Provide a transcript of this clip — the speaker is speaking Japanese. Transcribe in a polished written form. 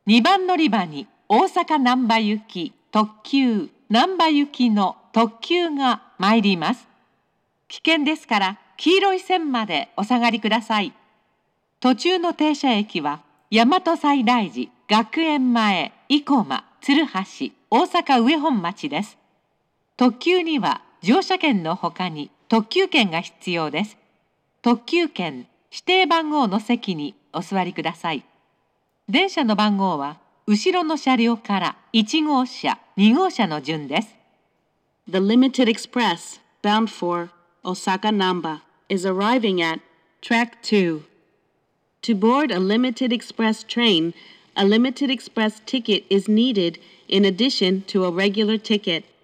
2番乗り場に大阪難波行き特急難波行きの特急が参ります。危険ですから黄色い線までお下がりください。途中の停車駅は大和西大寺、学園前、生駒、鶴橋、大阪上本町です。特急には乗車券のほかに特急券が必要です。特急券、指定番号の席にお座りください。電車の番号は後ろの車両から1号車、2号車の順です。 The Limited Express, bound for Osaka Namba, is arriving at track 2. To board a Limited Express train, a Limited Express ticket is needed in addition to a regular ticket.